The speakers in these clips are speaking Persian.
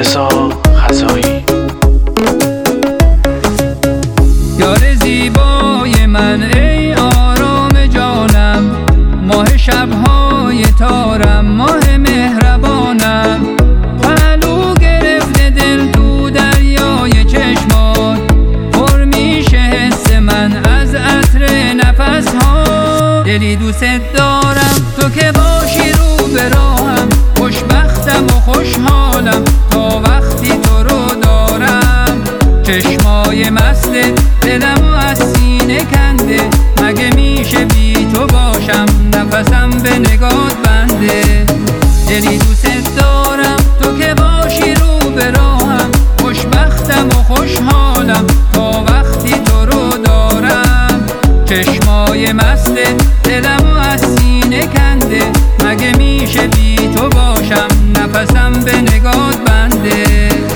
رضا خزایی. یار زیبای من ای آرام جانم، ماه شبهای تارم، ماه مهربانم. پهلو گرفته دل تو دریای چشمات، پر میشه حس من از عطر نفسها. دلی دوست دارم تو که باشی رو به راهم، خوشبختم و خوشحالم تا وقتی تو رو دارم. چشمای مست دلمو از سینه کنده، مگه میشه بی تو باشم نفسم به نگات بنده. دلی دوست دارم تو که باشی رو به راهم، خوشبختم و خوشحالم تا وقتی تو رو دارم. چشمای مست دلمو از سینه کنده، مگه میشه بی تو باشم نفسم به نگات بنده.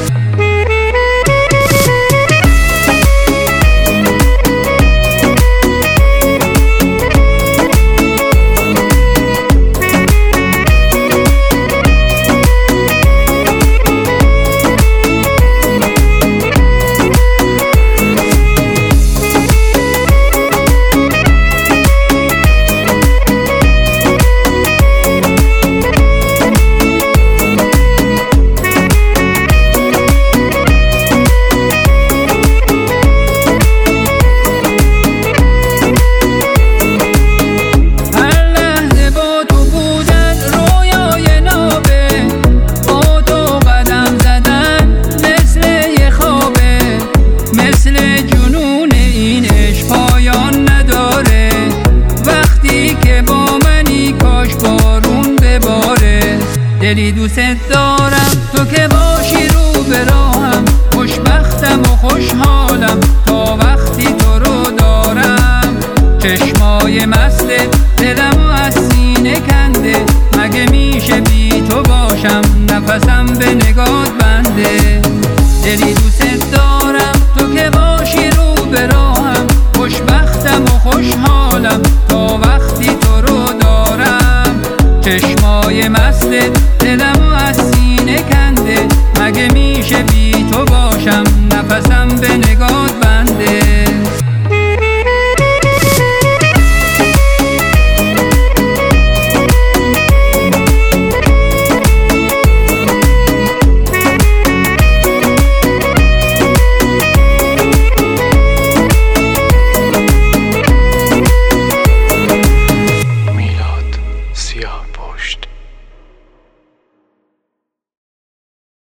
دلی دوست دارم تو که باشی رو به راهم، خوشبختم و خوشحالم تا وقتی تو رو دارم. چشمای مست دلمو از سینه کنده، مگه میشه بی تو باشم نفسم به نگات بنده. دلی دوست دارم تو که باشی رو به راهم، خوشبختم و خوشحالم تا وقتی تو رو دارم. چشمای مست دلمو از سینه کنده، مگه میشه بی تو باشم نفسم به نگاه